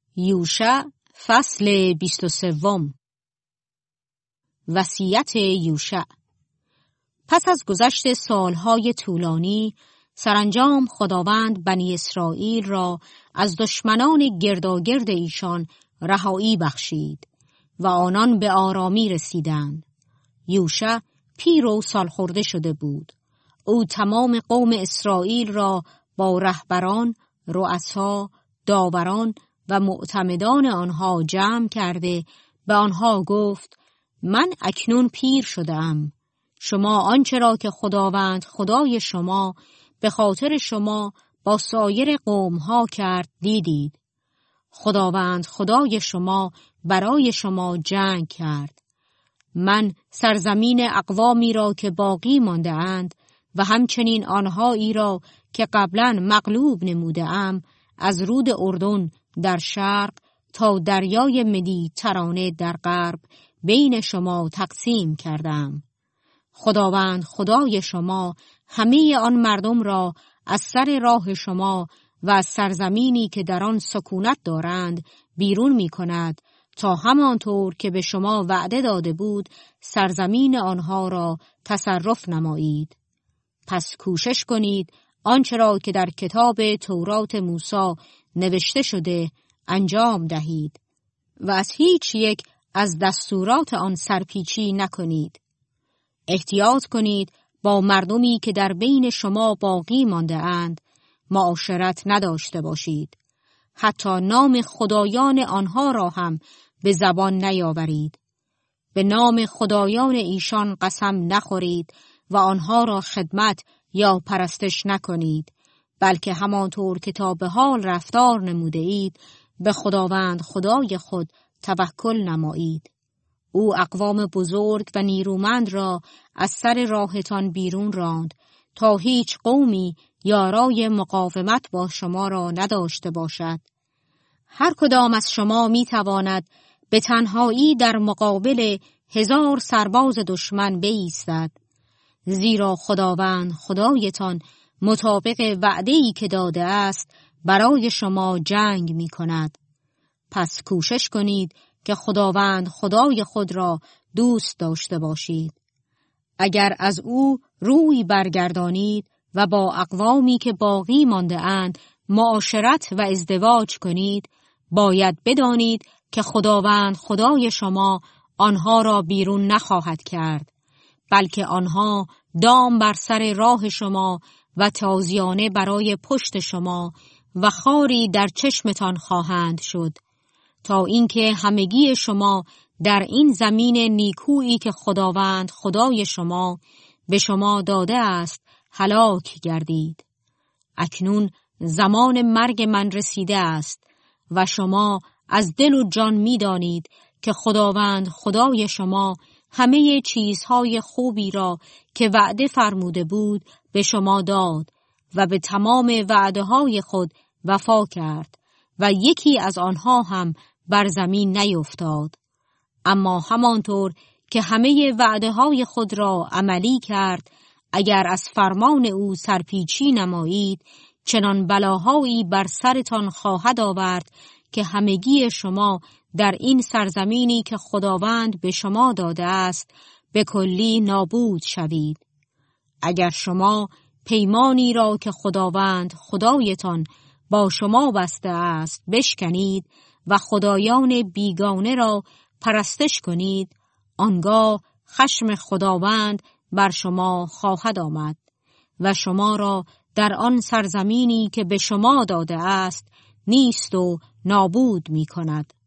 یوشع فصل 23. وصیت یوشع. پس از گذشت سالهای طولانی، سرانجام خداوند بنی اسرائیل را از دشمنان گرداگرد ایشان رهایی بخشید و آنان به آرامی رسیدند. یوشع پیر و سالخورده شده بود. او تمام قوم اسرائیل را با رهبران، رؤسا، داوران و معتمدان آنها جمع کرده به آنها گفت: من اکنون پیر شدم. شما آنچه را که خداوند خدای شما به خاطر شما با سایر قومها کرد دیدید. خداوند خدای شما برای شما جنگ کرد. من سرزمین اقوامی را که باقی مانده اند و همچنین آنهایی را که قبلا مغلوب نموده ام از رود اردن در شرق تا دریای مدیترانه در غرب بین شما تقسیم کردم. خداوند خدای شما همه آن مردم را از سر راه شما و از سرزمینی که در آن سکونت دارند بیرون می کند تا همانطور که به شما وعده داده بود سرزمین آنها را تصرف نمایید. پس کوشش کنید آنچه را که در کتاب تورات موسی نوشته شده انجام دهید و از هیچ یک از دستورات آن سرپیچی نکنید. احتیاط کنید با مردمی که در بین شما باقی مانده اند معاشرت نداشته باشید. حتی نام خدایان آنها را هم به زبان نیاورید. به نام خدایان ایشان قسم نخورید و آنها را خدمت یا پرستش نکنید، بلکه همانطور که تا به حال رفتار نموده اید به خداوند خدای خود توکل نمایید. او اقوام بزرگ و نیرومند را از سر راهتان بیرون راند تا هیچ قومی یارای مقاومت با شما را نداشته باشد. هر کدام از شما می تواند به تنهایی در مقابل 1000 سرباز دشمن بایستد، زیرا خداوند خدایتان مطابق وعده‌ای که داده است برای شما جنگ می کند. پس کوشش کنید که خداوند خدای خود را دوست داشته باشید. اگر از او روی برگردانید و با اقوامی که باقی مانده اند معاشرت و ازدواج کنید، باید بدانید که خداوند خدای شما آنها را بیرون نخواهد کرد، بلکه آنها دام بر سر راه شما و تازیانه برای پشت شما و خاری در چشمتان خواهند شد، تا اینکه همگی شما در این زمین نیکویی که خداوند خدای شما به شما داده است هلاک گردید. اکنون زمان مرگ من رسیده است و شما از دل و جان می دانید که خداوند خدای شما همه چیزهای خوبی را که وعده فرموده بود به شما داد و به تمام وعده‌های خود وفا کرد و یکی از آنها هم بر زمین نیفتاد. اما همانطور که همه وعده‌های خود را عملی کرد، اگر از فرمان او سرپیچی نمایید، چنان بلاهایی بر سرتان خواهد آورد که همگی شما در این سرزمینی که خداوند به شما داده است به کلی نابود شوید. اگر شما پیمانی را که خداوند خدایتان با شما بسته است بشکنید و خدایان بیگانه را پرستش کنید، آنگاه خشم خداوند بر شما خواهد آمد و شما را در آن سرزمینی که به شما داده است نیست و نابود می کند.